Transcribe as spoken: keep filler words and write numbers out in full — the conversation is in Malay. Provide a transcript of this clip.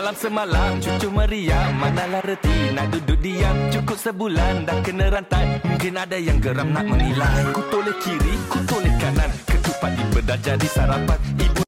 Dalam semalam cucu meriam, manalah reti nak duduk diam. Cukup sebulan dah kena rantai, mungkin ada yang geram nak menilai. Ku toleh kiri, ku toleh kanan, ketupat di bedah jadi sarapan. Ibu